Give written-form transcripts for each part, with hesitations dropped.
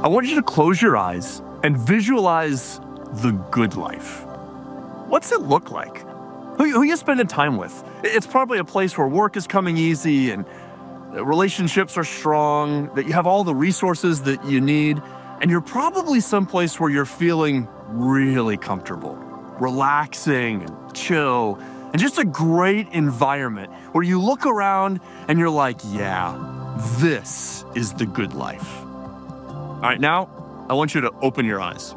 I want you to close your eyes and visualize the good life. What's it look like? Who are you spending time with? It's probably a place where work is coming easy and relationships are strong, that you have all the resources that you need, and you're probably someplace where you're feeling really comfortable, relaxing and chill, and just a great environment where you look around and you're like, yeah, this is the good life. All right, now I want you to open your eyes.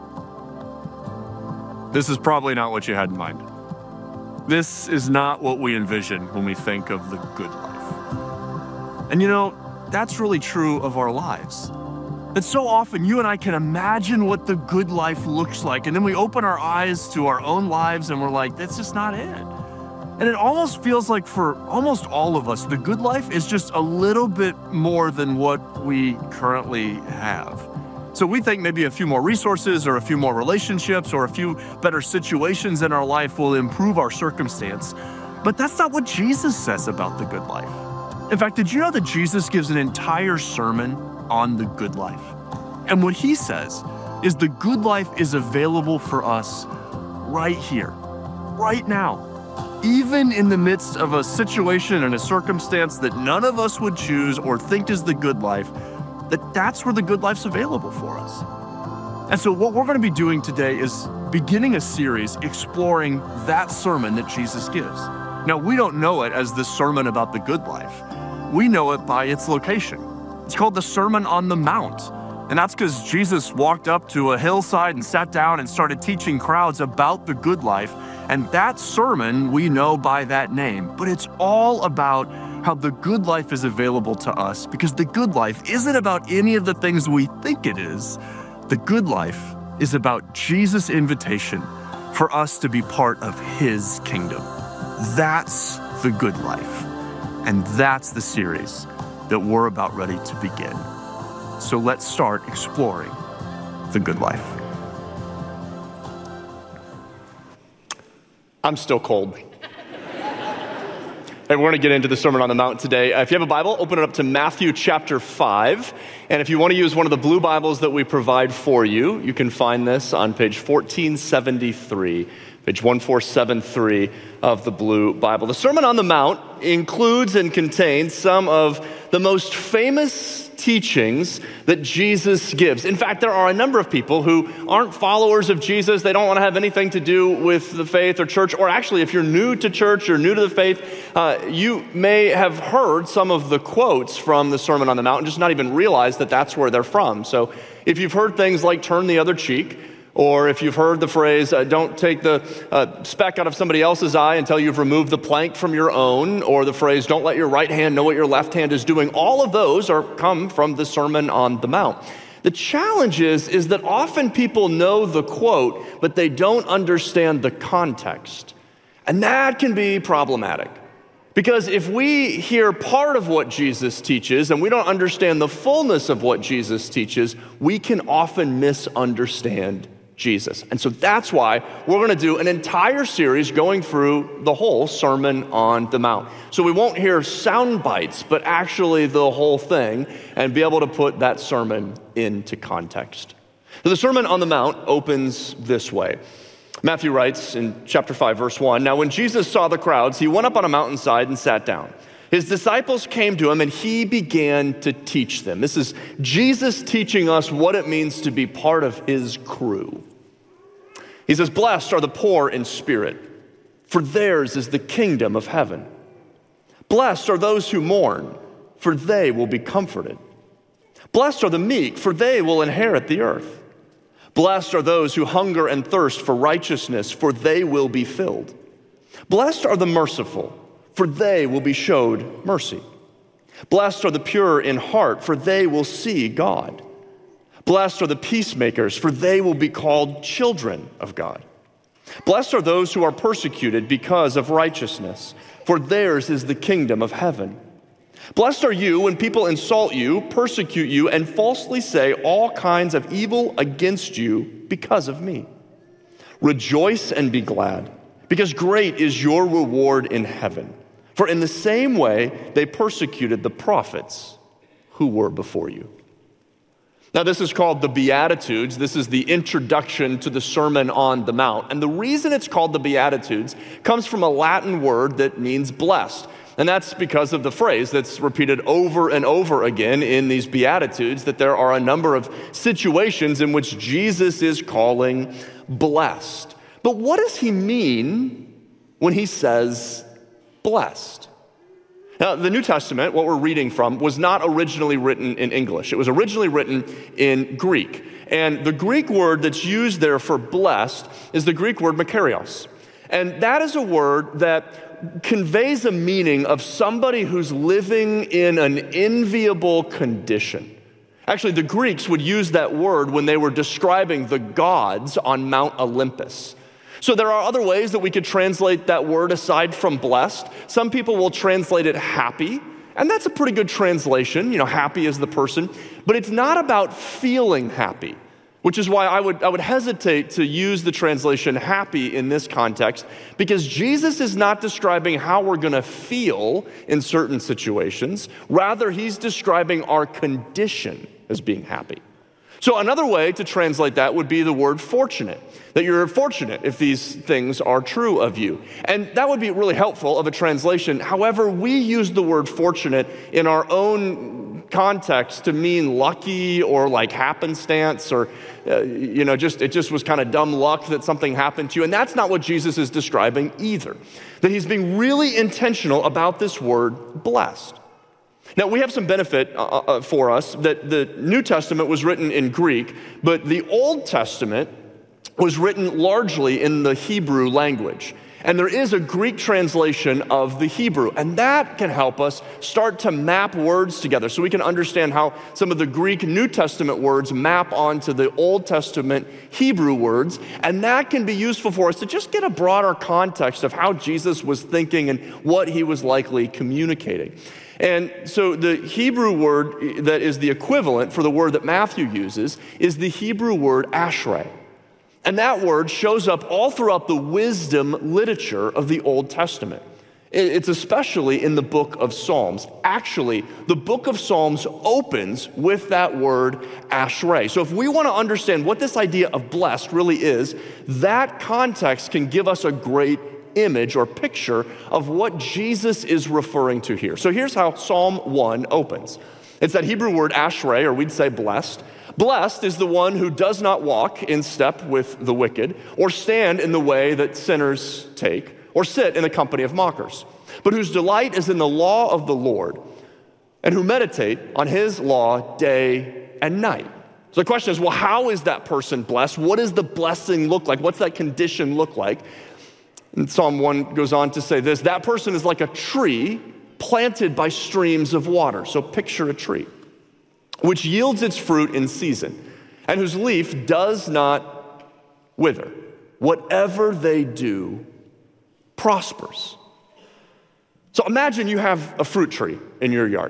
This is probably not what you had in mind. This is not what we envision when we think of the good life. And you know, that's really true of our lives. That so often you and I can imagine what the good life looks like, and then we open our eyes to our own lives and we're like, that's just not it. And it almost feels like for almost all of us, the good life is just a little bit more than what we currently have. So we think maybe a few more resources or a few more relationships or a few better situations in our life will improve our circumstance. But that's not what Jesus says about the good life. In fact, did you know that Jesus gives an entire sermon on the good life? And what he says is the good life is available for us right here, right now. Even in the midst of a situation and a circumstance that none of us would choose or think is the good life, that's where the good life's available for us. And so what we're going to be doing today is beginning a series exploring that sermon that Jesus gives. Now, we don't know it as the sermon about the good life. We know it by its location. It's called the Sermon on the Mount. And that's because Jesus walked up to a hillside and sat down and started teaching crowds about the good life. And that sermon we know by that name. But it's all about how the good life is available to us, because the good life isn't about any of the things we think it is. The good life is about Jesus' invitation for us to be part of his kingdom. That's the good life. And that's the series that we're about ready to begin. So let's start exploring the good life. I'm still cold. Hey, we're going to get into the Sermon on the Mount today. If you have a Bible, open it up to Matthew chapter 5. And if you want to use one of the blue Bibles that we provide for you, you can find this on page 1473, page 1473 of the blue Bible. The Sermon on the Mount includes and contains some of the most famous teachings that Jesus gives. In fact, there are a number of people who aren't followers of Jesus. They don't want to have anything to do with the faith or church. Or actually, if you're new to church, you're new to the faith, you may have heard some of the quotes from the Sermon on the Mount and just not even realize that that's where they're from. So if you've heard things like turn the other cheek, or if you've heard the phrase, don't take the speck out of somebody else's eye until you've removed the plank from your own, or the phrase, don't let your right hand know what your left hand is doing, all of those come from the Sermon on the Mount. The challenge is that often people know the quote, but they don't understand the context. And that can be problematic. Because if we hear part of what Jesus teaches and we don't understand the fullness of what Jesus teaches, we can often misunderstand Jesus. And so that's why we're going to do an entire series going through the whole Sermon on the Mount. So we won't hear sound bites, but actually the whole thing, and be able to put that sermon into context. So the Sermon on the Mount opens this way. Matthew writes in chapter 5, verse 1, "Now when Jesus saw the crowds, he went up on a mountainside and sat down. His disciples came to him and he began to teach them." This is Jesus teaching us what it means to be part of his crew. He says, "Blessed are the poor in spirit, for theirs is the kingdom of heaven. Blessed are those who mourn, for they will be comforted. Blessed are the meek, for they will inherit the earth. Blessed are those who hunger and thirst for righteousness, for they will be filled. Blessed are the merciful, for they will be showed mercy. Blessed are the pure in heart, for they will see God. Blessed are the peacemakers, for they will be called children of God. Blessed are those who are persecuted because of righteousness, for theirs is the kingdom of heaven. Blessed are you when people insult you, persecute you, and falsely say all kinds of evil against you because of me. Rejoice and be glad, because great is your reward in heaven. For in the same way they persecuted the prophets who were before you." Now, this is called the Beatitudes. This is the introduction to the Sermon on the Mount. And the reason it's called the Beatitudes comes from a Latin word that means blessed. And that's because of the phrase that's repeated over and over again in these Beatitudes, that there are a number of situations in which Jesus is calling blessed. But what does he mean when he says blessed? Now, the New Testament, what we're reading from, was not originally written in English. It was originally written in Greek. And the Greek word that's used there for blessed is the Greek word makarios. And that is a word that conveys a meaning of somebody who's living in an enviable condition. Actually, the Greeks would use that word when they were describing the gods on Mount Olympus. So there are other ways that we could translate that word aside from blessed. Some people will translate it happy, and that's a pretty good translation. Happy is the person. But it's not about feeling happy, which is why I would hesitate to use the translation happy in this context, because Jesus is not describing how we're going to feel in certain situations. Rather, he's describing our condition as being happy. So another way to translate that would be the word fortunate, that you're fortunate if these things are true of you. And that would be really helpful of a translation. However, we use the word fortunate in our own context to mean lucky or like happenstance or, it just was kind of dumb luck that something happened to you. And that's not what Jesus is describing either. That he's being really intentional about this word blessed. Now, we have some benefit for us that the New Testament was written in Greek, but the Old Testament was written largely in the Hebrew language. And there is a Greek translation of the Hebrew, and that can help us start to map words together so we can understand how some of the Greek New Testament words map onto the Old Testament Hebrew words, and that can be useful for us to just get a broader context of how Jesus was thinking and what he was likely communicating. And so the Hebrew word that is the equivalent for the word that Matthew uses is the Hebrew word ashrei. And that word shows up all throughout the wisdom literature of the Old Testament. It's especially in the book of Psalms. Actually, the book of Psalms opens with that word ashrei. So if we want to understand what this idea of blessed really is, that context can give us a great image or picture of what Jesus is referring to here. So here's how Psalm 1 opens. It's that Hebrew word ashrei, or we'd say blessed. Blessed is the one who does not walk in step with the wicked, or stand in the way that sinners take, or sit in the company of mockers, but whose delight is in the law of the Lord, and who meditate on his law day and night. So the question is, well, how is that person blessed? What does the blessing look like? What's that condition look like? And Psalm 1 goes on to say this: that person is like a tree planted by streams of water. So picture a tree, which yields its fruit in season, and whose leaf does not wither. Whatever they do prospers. So imagine you have a fruit tree in your yard.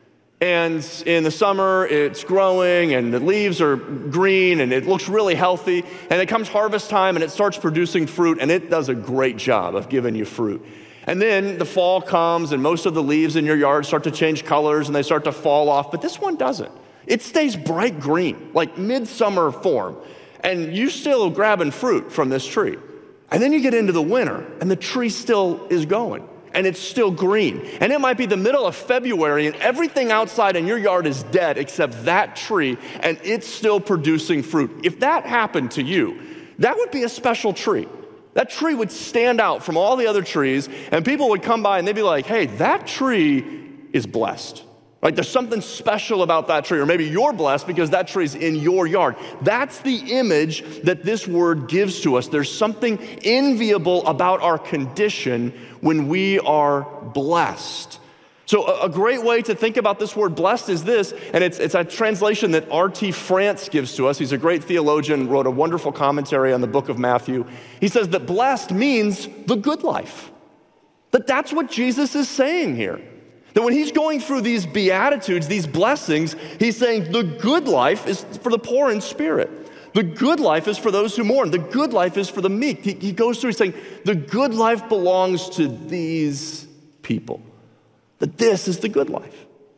And in the summer, it's growing and the leaves are green and it looks really healthy. And it comes harvest time and it starts producing fruit, and it does a great job of giving you fruit. And then the fall comes and most of the leaves in your yard start to change colors and they start to fall off. But this one doesn't. It stays bright green, like midsummer form. And you still grabbing fruit from this tree. And then you get into the winter and the tree still is going. And it's still green. And it might be the middle of February and everything outside in your yard is dead except that tree, and it's still producing fruit. If that happened to you, that would be a special tree. That tree would stand out from all the other trees, and people would come by and they'd be like, hey, that tree is blessed. Like there's something special about that tree, or maybe you're blessed because that tree's in your yard. That's the image that this word gives to us. There's something enviable about our condition when we are blessed. So a great way to think about this word blessed is this, and it's a translation that R.T. France gives to us. He's a great theologian, wrote a wonderful commentary on the book of Matthew. He says that blessed means the good life. That's what Jesus is saying here. That when he's going through these beatitudes, these blessings, he's saying the good life is for the poor in spirit. The good life is for those who mourn. The good life is for the meek. He goes through, he's saying the good life belongs to these people. That this is the good life.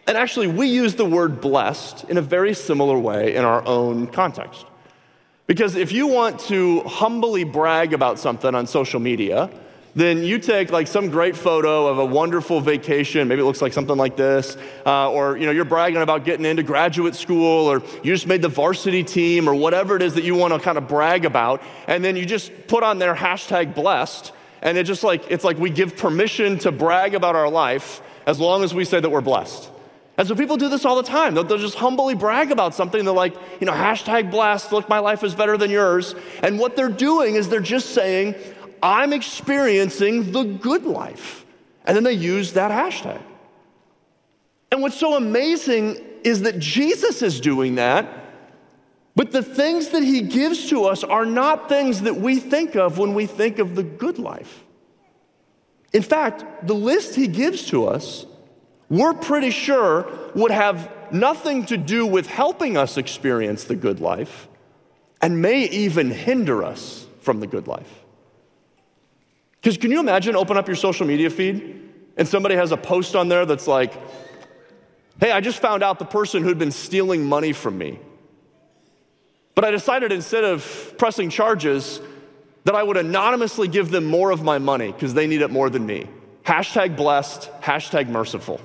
And actually, we use the word blessed in a very similar way in our own context. Because if you want to humbly brag about something on social media, then you take like some great photo of a wonderful vacation, maybe it looks like something like this, or you're bragging about getting into graduate school, or you just made the varsity team, or whatever it is that you want to kind of brag about, and then you just put on their hashtag blessed, and it's like we give permission to brag about our life as long as we say that we're blessed. And so people do this all the time. They'll just humbly brag about something. They're like, hashtag blessed, look, my life is better than yours. And what they're doing is they're just saying, I'm experiencing the good life. And then they use that hashtag. And what's so amazing is that Jesus is doing that, but the things that he gives to us are not things that we think of when we think of the good life. In fact, the list he gives to us, we're pretty sure would have nothing to do with helping us experience the good life and may even hinder us from the good life. Because can you imagine open up your social media feed and somebody has a post on there that's like, hey, I just found out the person who'd been stealing money from me. But I decided instead of pressing charges that I would anonymously give them more of my money because they need it more than me. Hashtag blessed, hashtag merciful.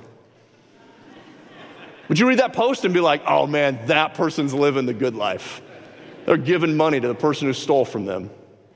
Would you read that post and be like, oh man, that person's living the good life. They're giving money to the person who stole from them.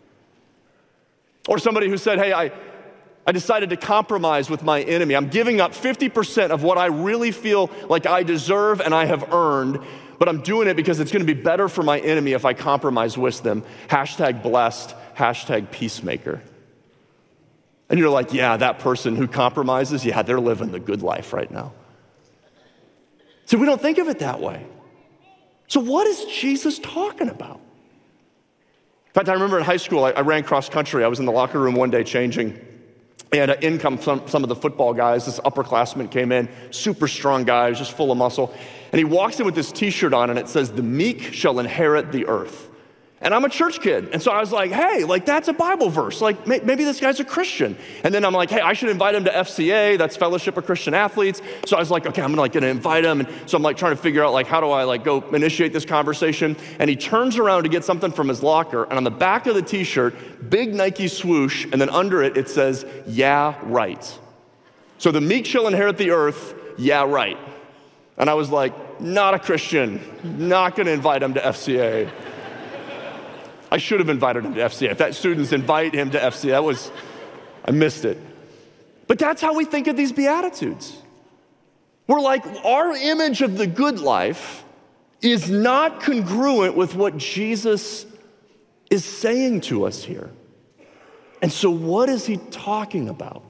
Or somebody who said, hey, I decided to compromise with my enemy. I'm giving up 50% of what I really feel like I deserve and I have earned, but I'm doing it because it's going to be better for my enemy if I compromise with them. Hashtag blessed, hashtag peacemaker. And you're like, yeah, that person who compromises, yeah, they're living the good life right now. So we don't think of it that way. So what is Jesus talking about? In fact, I remember in high school, I ran cross country. I was in the locker room one day changing, and in come some of the football guys. This upperclassman came in, super strong guy, just full of muscle. And he walks in with this t-shirt on, and it says, "The meek shall inherit the earth." And I'm a church kid. And so I was like, hey, like that's a Bible verse. Like maybe this guy's a Christian. And then I'm like, hey, I should invite him to FCA. That's Fellowship of Christian Athletes. So I was like, okay, I'm gonna invite him. And so I'm like trying to figure out like, how do I like go initiate this conversation? And he turns around to get something from his locker. And on the back of the t-shirt, big Nike swoosh. And then under it, it says, yeah, right. So the meek shall inherit the earth. Yeah, right. And I was like, not a Christian, not gonna invite him to FCA. I should have invited him to FCA. If that students invite him to FCA, I missed it. But that's how we think of these Beatitudes. We're like, our image of the good life is not congruent with what Jesus is saying to us here. And so what is he talking about?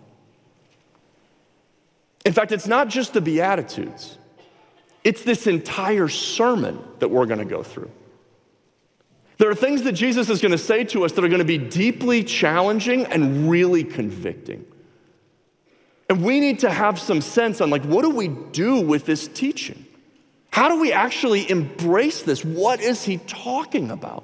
In fact, it's not just the Beatitudes. It's this entire sermon that we're going to go through. There are things that Jesus is going to say to us that are going to be deeply challenging and really convicting. And we need to have some sense on like, what do we do with this teaching? How do we actually embrace this? What is he talking about?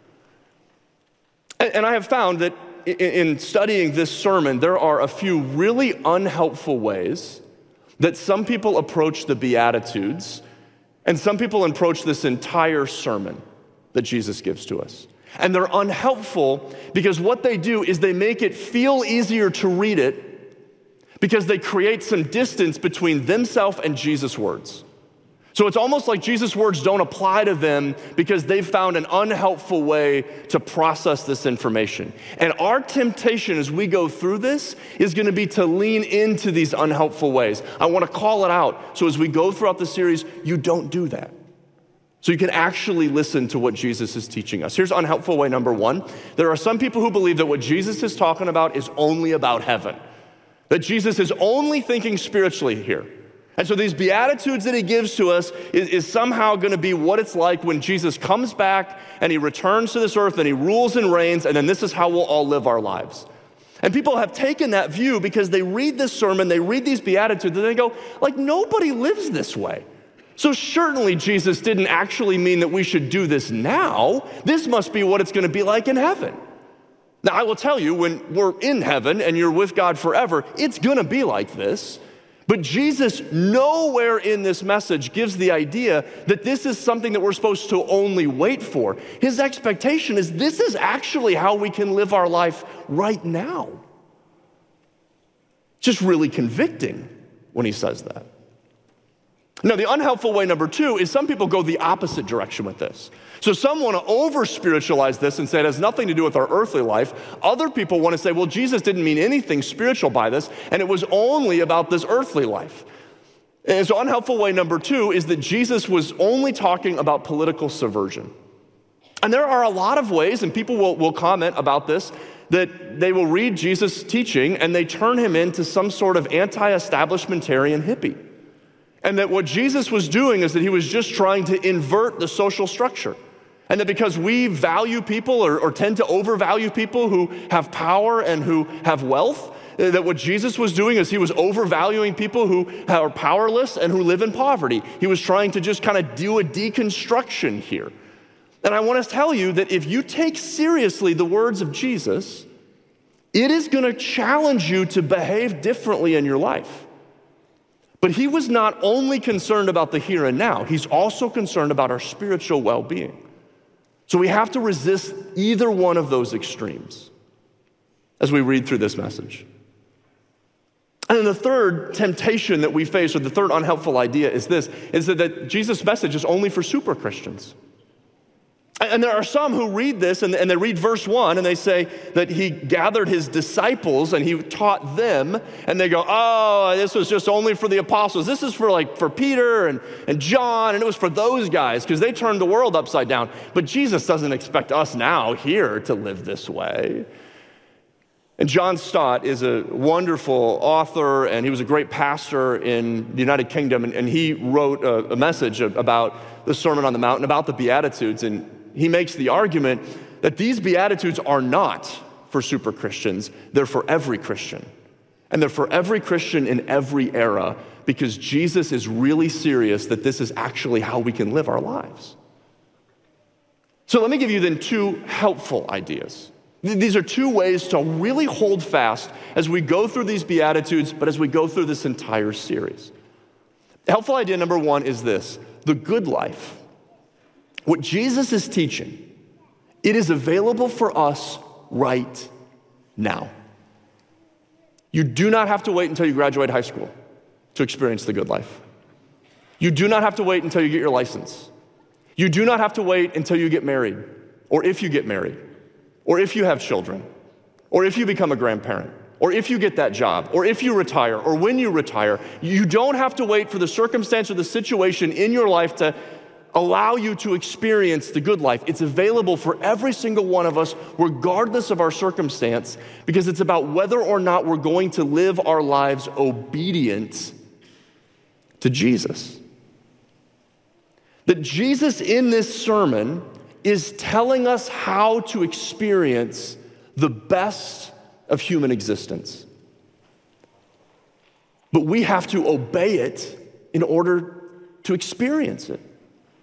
And I have found that in studying this sermon, there are a few really unhelpful ways that some people approach the Beatitudes and some people approach this entire sermon that Jesus gives to us. And they're unhelpful because what they do is they make it feel easier to read it because they create some distance between themselves and Jesus' words. So it's almost like Jesus' words don't apply to them because they've found an unhelpful way to process this information. And our temptation as we go through this is going to be to lean into these unhelpful ways. I want to call it out. So as we go throughout the series, you don't do that. So you can actually listen to what Jesus is teaching us. Here's unhelpful way number one. There are some people who believe that what Jesus is talking about is only about heaven. That Jesus is only thinking spiritually here. And so these Beatitudes that he gives to us is somehow going to be what it's like when Jesus comes back and he returns to this earth and he rules and reigns, and then this is how we'll all live our lives. And people have taken that view because they read this sermon, they read these Beatitudes, and they go, like, nobody lives this way. So certainly Jesus didn't actually mean that we should do this now. This must be what it's going to be like in heaven. Now, I will tell you, when we're in heaven and you're with God forever, it's going to be like this. But Jesus nowhere in this message gives the idea that this is something that we're supposed to only wait for. His expectation is this is actually how we can live our life right now. It's just really convicting when he says that. Now, the unhelpful way number two is some people go the opposite direction with this. So some want to over-spiritualize this and say it has nothing to do with our earthly life. Other people want to say, well, Jesus didn't mean anything spiritual by this, and it was only about this earthly life. And so unhelpful way number two is that Jesus was only talking about political subversion. And there are a lot of ways, and people will comment about this, that they will read Jesus' teaching and they turn him into some sort of anti-establishmentarian hippie. And that what Jesus was doing is that he was just trying to invert the social structure. And that because we value people or tend to overvalue people who have power and who have wealth, that what Jesus was doing is he was overvaluing people who are powerless and who live in poverty. He was trying to just kind of do a deconstruction here. And I want to tell you that if you take seriously the words of Jesus, it is going to challenge you to behave differently in your life. But he was not only concerned about the here and now, he's also concerned about our spiritual well-being. So we have to resist either one of those extremes as we read through this message. And then the third temptation that we face, or the third unhelpful idea is this, is that Jesus' message is only for super Christians. And there are some who read this and they read verse 1 and they say that he gathered his disciples and he taught them, and they go, oh, this was just only for the apostles. This is for Peter and John, and it was for those guys because they turned the world upside down. But Jesus doesn't expect us now here to live this way. And John Stott is a wonderful author, and he was a great pastor in the United Kingdom, and he wrote a message about the Sermon on the Mount and about the Beatitudes, and he makes the argument that these Beatitudes are not for super Christians, they're for every Christian. And they're for every Christian in every era, because Jesus is really serious that this is actually how we can live our lives. So let me give you then two helpful ideas. These are two ways to really hold fast as we go through these Beatitudes, but as we go through this entire series. Helpful idea number one is this: the good life. What Jesus is teaching, it is available for us right now. You do not have to wait until you graduate high school to experience the good life. You do not have to wait until you get your license. You do not have to wait until you get married, or if you get married, or if you have children, or if you become a grandparent, or if you get that job, or if you retire, or when you retire. You don't have to wait for the circumstance or the situation in your life to allow you to experience the good life. It's available for every single one of us, regardless of our circumstance, because it's about whether or not we're going to live our lives obedient to Jesus. That Jesus in this sermon is telling us how to experience the best of human existence. But we have to obey it in order to experience it.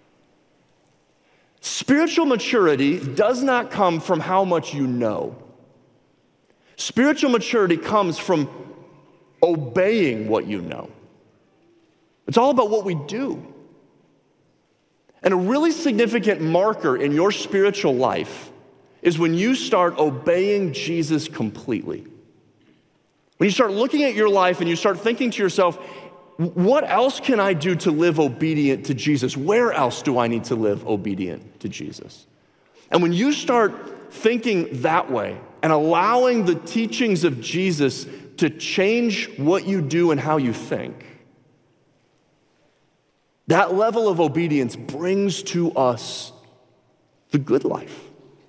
Spiritual maturity does not come from how much you know. Spiritual maturity comes from obeying what you know. It's all about what we do. And a really significant marker in your spiritual life is when you start obeying Jesus completely. When you start looking at your life and you start thinking to yourself, what else can I do to live obedient to Jesus? Where else do I need to live obedient to Jesus? And when you start thinking that way and allowing the teachings of Jesus to change what you do and how you think, that level of obedience brings to us the good life,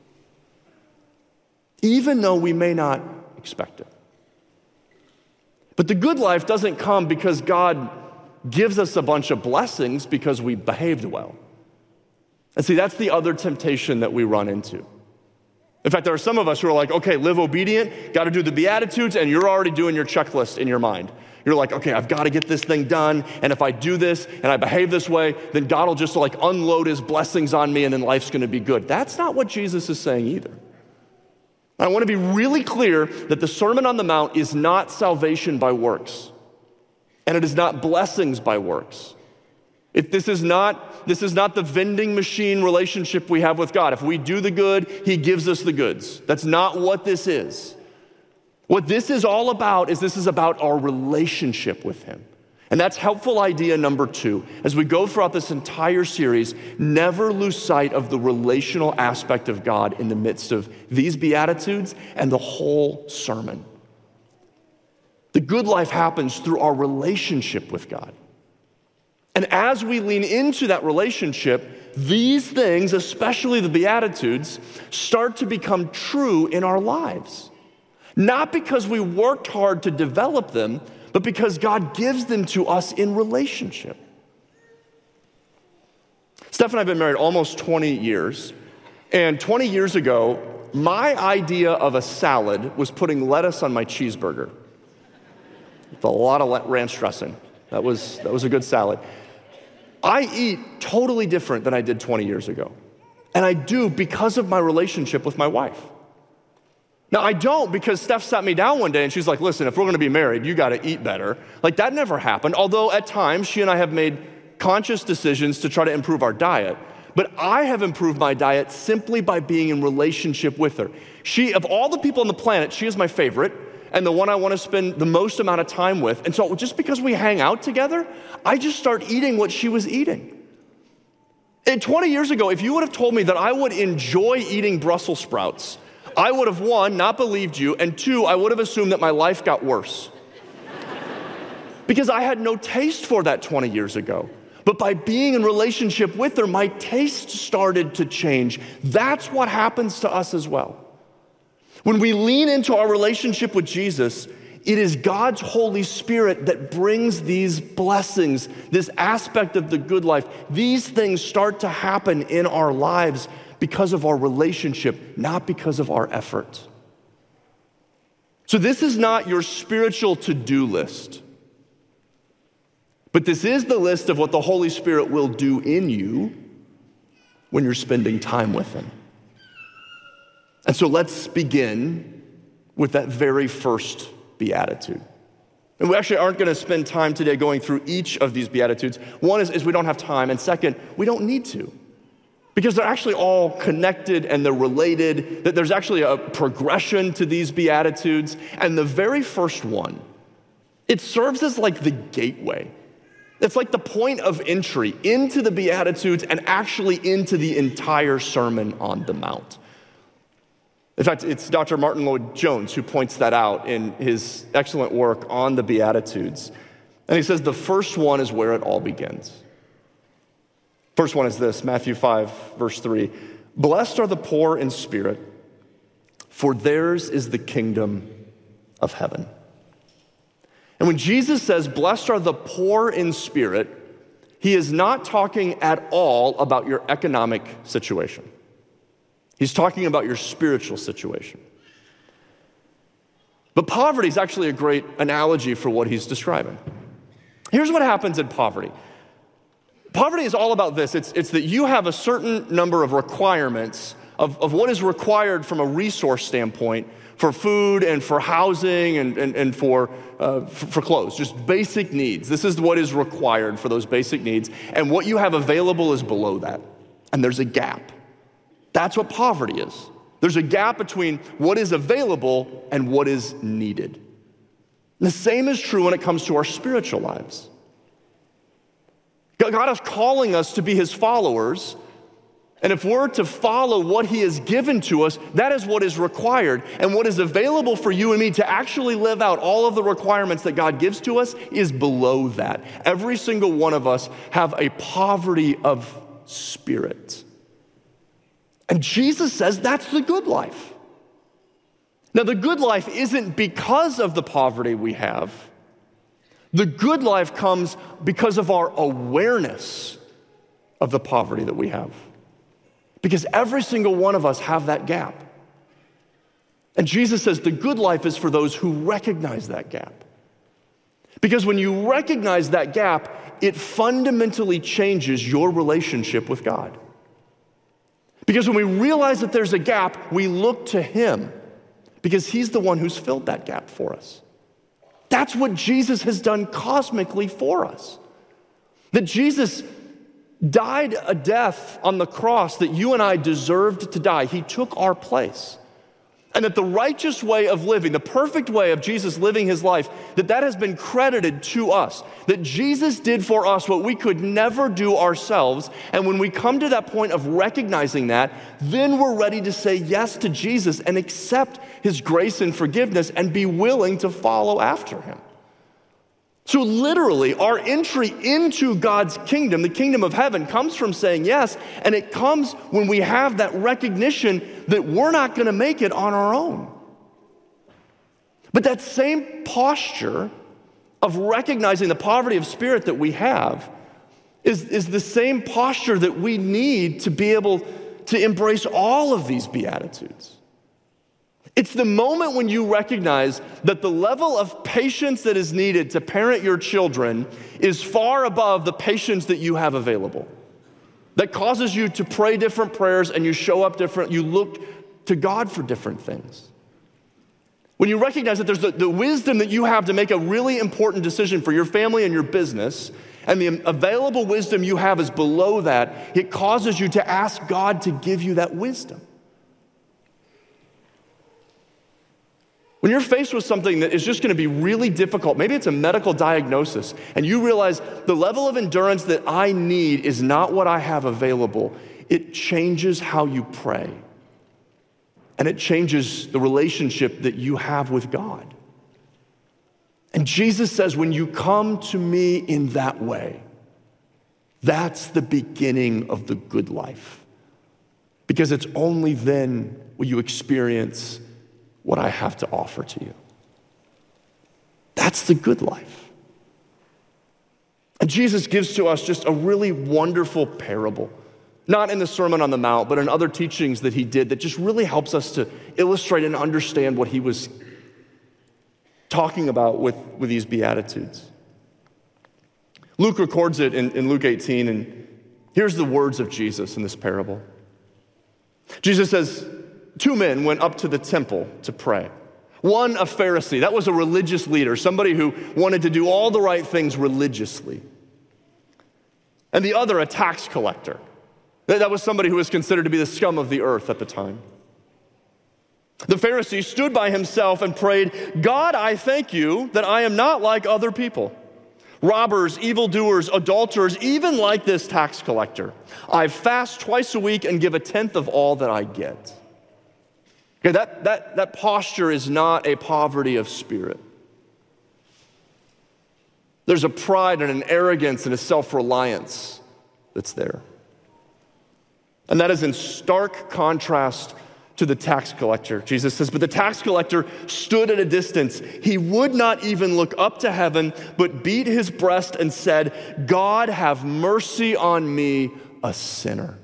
even though we may not expect it. But the good life doesn't come because God gives us a bunch of blessings because we behaved well. And see, that's the other temptation that we run into. In fact, there are some of us who are like, okay, live obedient, got to do the Beatitudes, and you're already doing your checklist in your mind. You're like, okay, I've got to get this thing done, and if I do this and I behave this way, then God will just like unload his blessings on me and then life's going to be good. That's not what Jesus is saying either. I want to be really clear that the Sermon on the Mount is not salvation by works. and it is not blessings by works. This is not the vending machine relationship we have with God. If we do the good, he gives us the goods. That's not what this is. What this is all about is this is about our relationship with him. And that's helpful idea number 2. As we go throughout this entire series, never lose sight of the relational aspect of God in the midst of these Beatitudes and the whole sermon. The good life happens through our relationship with God. And as we lean into that relationship, these things, especially the Beatitudes, start to become true in our lives. Not because we worked hard to develop them, but because God gives them to us in relationship. Steph and I have been married almost 20 years. And 20 years ago, my idea of a salad was putting lettuce on my cheeseburger. With a lot of ranch dressing. That was a good salad. I eat totally different than I did 20 years ago. And I do because of my relationship with my wife. Now, I don't because Steph sat me down one day and she's like, listen, if we're going to be married, you got to eat better. Like, that never happened. Although at times she and I have made conscious decisions to try to improve our diet. But I have improved my diet simply by being in relationship with her. She, of all the people on the planet, she is my favorite and the one I want to spend the most amount of time with. And so just because we hang out together, I just start eating what she was eating. And 20 years ago, if you would have told me that I would enjoy eating Brussels sprouts, I would have, 1, not believed you, and 2, I would have assumed that my life got worse. Because I had no taste for that 20 years ago. But by being in relationship with her, my taste started to change. That's what happens to us as well. When we lean into our relationship with Jesus, it is God's Holy Spirit that brings these blessings, this aspect of the good life. These things start to happen in our lives because of our relationship, not because of our effort. So this is not your spiritual to-do list, but this is the list of what the Holy Spirit will do in you when you're spending time with him. And so let's begin with that very first beatitude. And we actually aren't going to spend time today going through each of these beatitudes. One is we don't have time, and second, we don't need to. Because they're actually all connected and they're related, that there's actually a progression to these Beatitudes. And the very first one, it serves as like the gateway. It's like the point of entry into the Beatitudes and actually into the entire Sermon on the Mount. In fact, it's Dr. Martin Lloyd-Jones who points that out in his excellent work on the Beatitudes. And he says the first one is where it all begins. First one is this, Matthew 5, verse 3. Blessed are the poor in spirit, for theirs is the kingdom of heaven. And when Jesus says, blessed are the poor in spirit, he is not talking at all about your economic situation. He's talking about your spiritual situation. But poverty is actually a great analogy for what he's describing. Here's what happens in poverty. Poverty is all about this. It's that you have a certain number of requirements of what is required from a resource standpoint for food and for housing and for clothes, just basic needs. This is what is required for those basic needs. And what you have available is below that. And there's a gap. That's what poverty is. There's a gap between what is available and what is needed. And the same is true when it comes to our spiritual lives. God is calling us to be his followers, and if we're to follow what he has given to us, that is what is required. And what is available for you and me to actually live out all of the requirements that God gives to us is below that. Every single one of us have a poverty of spirit. And Jesus says that's the good life. Now, the good life isn't because of the poverty we have. The good life comes because of our awareness of the poverty that we have. Because every single one of us have that gap. And Jesus says the good life is for those who recognize that gap. Because when you recognize that gap, it fundamentally changes your relationship with God. Because when we realize that there's a gap, we look to him because he's the one who's filled that gap for us. That's what Jesus has done cosmically for us. That Jesus died a death on the cross that you and I deserved to die. He took our place. And that the righteous way of living, the perfect way of Jesus living his life, that has been credited to us. That Jesus did for us what we could never do ourselves. And when we come to that point of recognizing that, then we're ready to say yes to Jesus and accept his grace and forgiveness and be willing to follow after him. So literally, our entry into God's kingdom, the kingdom of heaven, comes from saying yes, and it comes when we have that recognition that we're not going to make it on our own. But that same posture of recognizing the poverty of spirit that we have is the same posture that we need to be able to embrace all of these Beatitudes. It's the moment when you recognize that the level of patience that is needed to parent your children is far above the patience that you have available. That causes you to pray different prayers and you show up different, you look to God for different things. When you recognize that there's the wisdom that you have to make a really important decision for your family and your business, and the available wisdom you have is below that, it causes you to ask God to give you that wisdom. When you're faced with something that is just going to be really difficult, maybe it's a medical diagnosis, and you realize the level of endurance that I need is not what I have available, it changes how you pray. And it changes the relationship that you have with God. And Jesus says, when you come to me in that way, that's the beginning of the good life. Because it's only then will you experience what I have to offer to you. That's the good life. And Jesus gives to us just a really wonderful parable, not in the Sermon on the Mount, but in other teachings that he did that just really helps us to illustrate and understand what he was talking about with these Beatitudes. Luke records it in Luke 18, and here's the words of Jesus in this parable. Jesus says, 2 men went up to the temple to pray. One, a Pharisee. That was a religious leader, somebody who wanted to do all the right things religiously. And the other, a tax collector. That was somebody who was considered to be the scum of the earth at the time. The Pharisee stood by himself and prayed, God, I thank you that I am not like other people, robbers, evildoers, adulterers, even like this tax collector. I fast twice a week and give a tenth of all that I get. Okay, that posture is not a poverty of spirit. There's a pride and an arrogance and a self-reliance that's there. And that is in stark contrast to the tax collector. Jesus says, but the tax collector stood at a distance. He would not even look up to heaven, but beat his breast and said, God, have mercy on me, a sinner.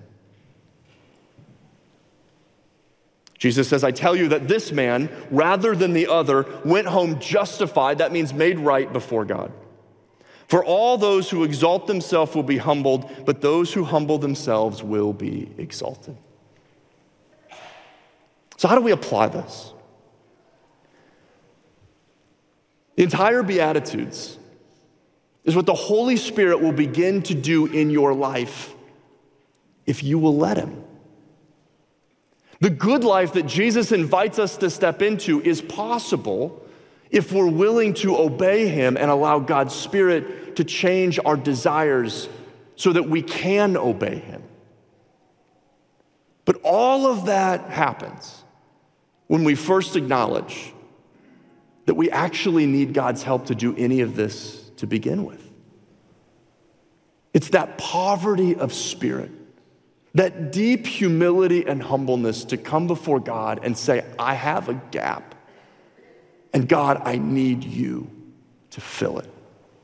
Jesus says, I tell you that this man, rather than the other, went home justified. That means made right before God. For all those who exalt themselves will be humbled, but those who humble themselves will be exalted. So how do we apply this? The entire Beatitudes is what the Holy Spirit will begin to do in your life if you will let him. The good life that Jesus invites us to step into is possible if we're willing to obey him and allow God's Spirit to change our desires so that we can obey him. But all of that happens when we first acknowledge that we actually need God's help to do any of this to begin with. It's that poverty of spirit, that deep humility and humbleness to come before God and say, I have a gap, and God, I need you to fill it.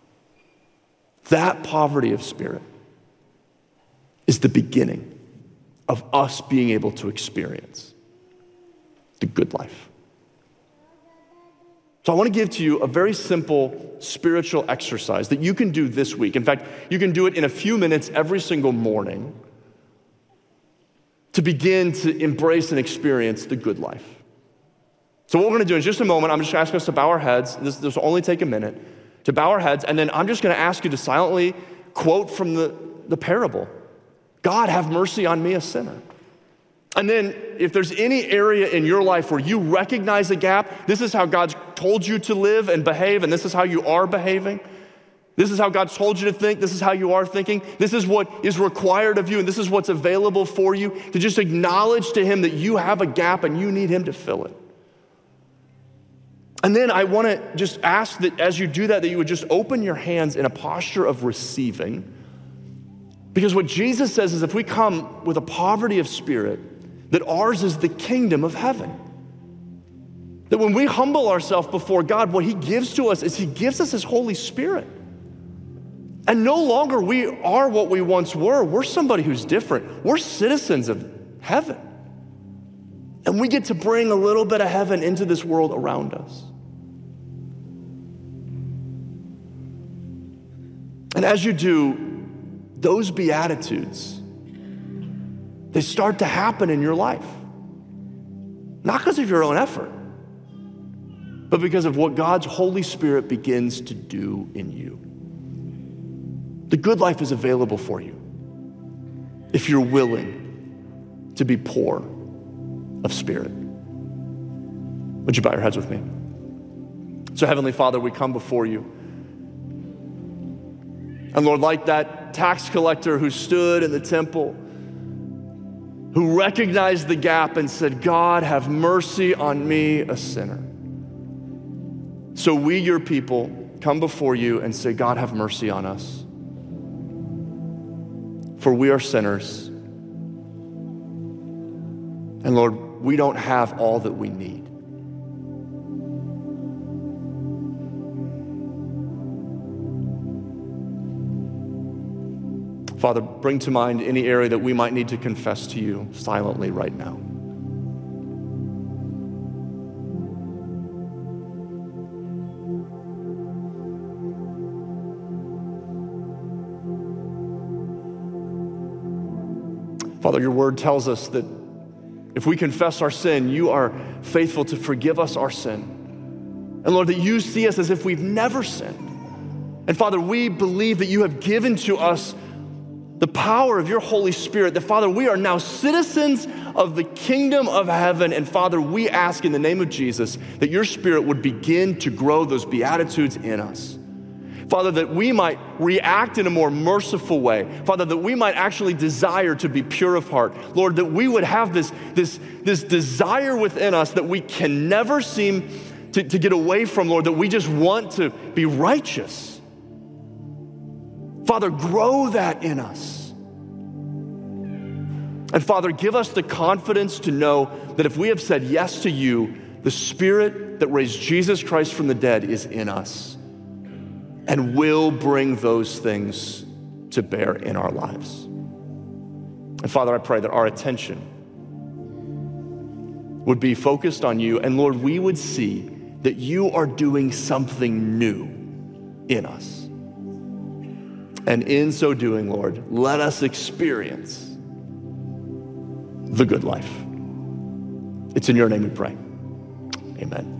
That poverty of spirit is the beginning of us being able to experience the good life. So I want to give to you a very simple spiritual exercise that you can do this week. In fact, you can do it in a few minutes every single morning to begin to embrace and experience the good life. So what we're going to do in just a moment, I'm just going to ask us to bow our heads. This will only take a minute. To bow our heads, and then I'm just going to ask you to silently quote from the parable. God, have mercy on me, a sinner. And then if there's any area in your life where you recognize a gap, this is how God's told you to live and behave, and this is how you are behaving. This is how God's told you to think. This is how you are thinking. This is what is required of you, and this is what's available for you, to just acknowledge to him that you have a gap and you need him to fill it. And then I want to just ask that as you do that you would just open your hands in a posture of receiving. Because what Jesus says is if we come with a poverty of spirit, that ours is the kingdom of heaven. That when we humble ourselves before God, what he gives to us is he gives us his Holy Spirit. And no longer we are what we once were. We're somebody who's different. We're citizens of heaven. And we get to bring a little bit of heaven into this world around us. And as you do, those Beatitudes, they start to happen in your life. Not because of your own effort, but because of what God's Holy Spirit begins to do in you. The good life is available for you if you're willing to be poor of spirit. Would you bow your heads with me? So Heavenly Father, we come before you. And Lord, like that tax collector who stood in the temple, who recognized the gap and said, God, have mercy on me, a sinner. So we, your people, come before you and say, God, have mercy on us. For we are sinners. And Lord, we don't have all that we need. Father, bring to mind any area that we might need to confess to you silently right now. Father, your word tells us that if we confess our sin, you are faithful to forgive us our sin. And Lord, that you see us as if we've never sinned. And Father, we believe that you have given to us the power of your Holy Spirit, that Father, we are now citizens of the kingdom of heaven. And Father, we ask in the name of Jesus that your Spirit would begin to grow those Beatitudes in us. Father, that we might react in a more merciful way. Father, that we might actually desire to be pure of heart. Lord, that we would have this desire within us that we can never seem to get away from, Lord, that we just want to be righteous. Father, grow that in us. And Father, give us the confidence to know that if we have said yes to you, the Spirit that raised Jesus Christ from the dead is in us and will bring those things to bear in our lives. And Father, I pray that our attention would be focused on you, and Lord, we would see that you are doing something new in us. And in so doing, Lord, let us experience the good life. It's in your name we pray. Amen.